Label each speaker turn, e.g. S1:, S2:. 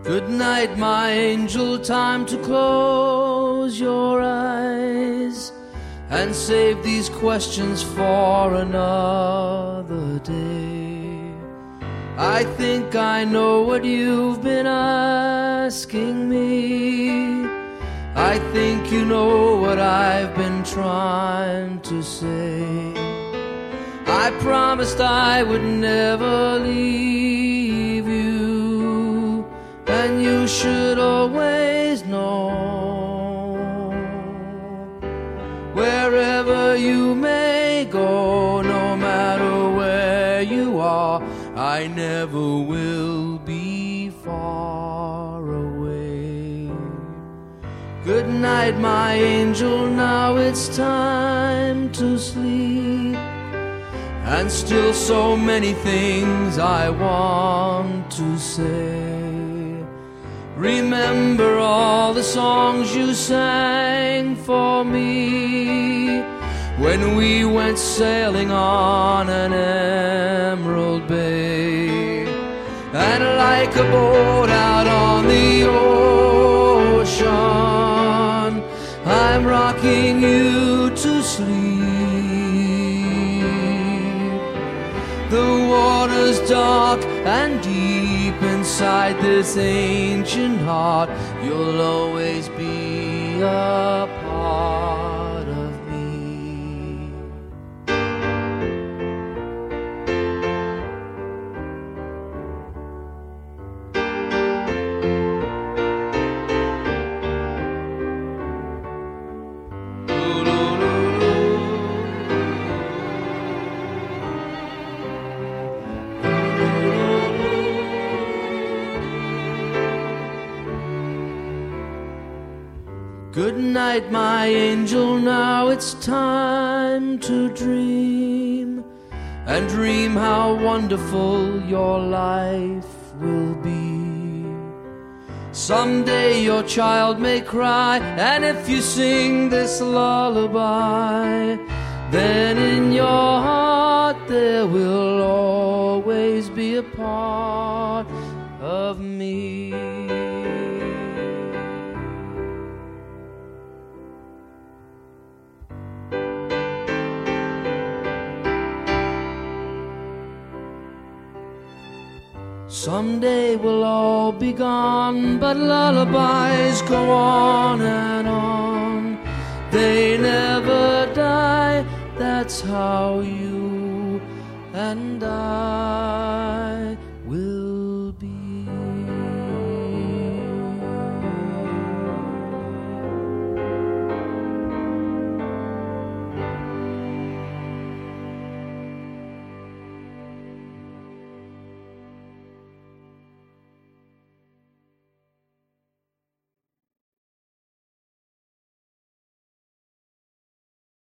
S1: Good night, my angel, time to close your eyes and save these questions for another day. I think I know what you've been asking me. I think you know what I've been trying to say. I promised I would never leave you, and you should always know, wherever you may go, no matter where you are, I never will be far away. Good night, my angel, now it's time to sleep, and still so many things I want to say. Remember all the songs you sang for me when we went sailing on an emerald bay. And like a boat out on the ocean, I'm rocking you to sleep. The water's dark and deep inside this ancient heart. You'll always be a part of me. Good night, my angel, now it's time to dream, and dream how wonderful your life will be. Someday your child may cry, and if you sing this lullaby, then in your heart there will always be a part of me. Someday we'll all be gone, but lullabies go on and on. They never die, that's how you and I